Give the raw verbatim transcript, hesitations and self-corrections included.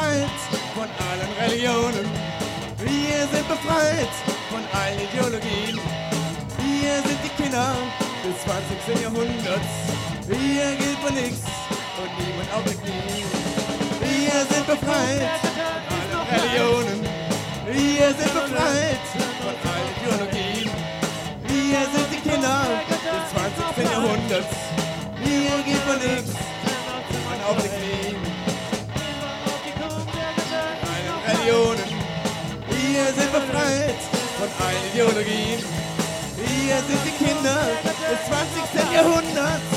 befreit von allen Religionen. Wir sind befreit von allen Ideologien. Wir sind die Kinder des zwanzigsten Jahrhunderts. Hier gilt für nichts und niemand auf den Knien. Wir sind befreit von allen Religionen. Wir sind befreit von allen Ideologien. Wir sind die Kinder des zwanzigsten Jahrhunderts. Hier gilt für nichts und niemand auf den Knien. Allen Religionen. Wir sind befreit von allen Ideologien. Wir sind die Kinder des zwanzigsten Jahrhunderts.